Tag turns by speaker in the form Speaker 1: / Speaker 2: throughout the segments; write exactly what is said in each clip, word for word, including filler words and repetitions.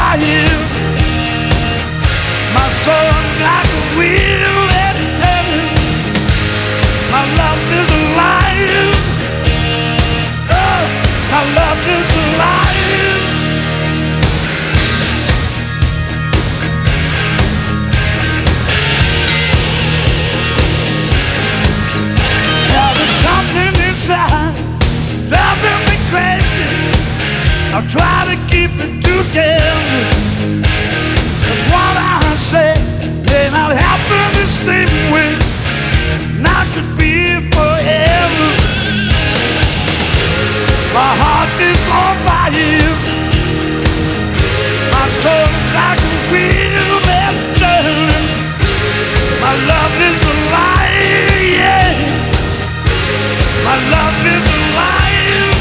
Speaker 1: fire. My soul's like a wheel that's turning. My love is alive. Oh, my love is alive. Now there's something inside driving me crazy. I'll try to keep it together. That's what I say. May not happen the same way. Not to be forever. My heart is on fire. My soul's like a wheel that's turning. My love is alive, yeah. My love is alive.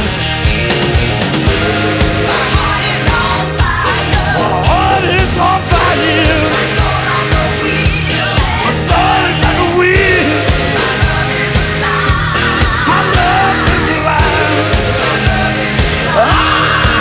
Speaker 2: My heart is on fire.
Speaker 1: My heart is on fire.
Speaker 2: My soul's like a wheel
Speaker 1: My
Speaker 2: that's
Speaker 1: soul is like a wheel.
Speaker 2: My love is alive.
Speaker 1: My love is alive.
Speaker 2: My love is alive.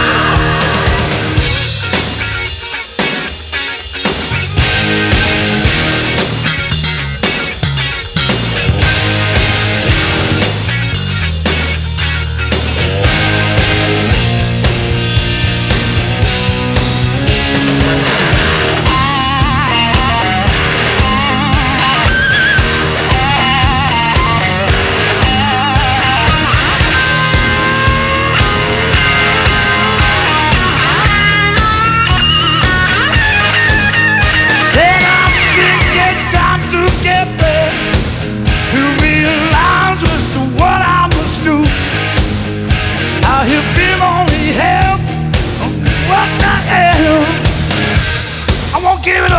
Speaker 2: Said I think it's time to get back to realize as to what I must do. I have been only half of what I am. I won't give it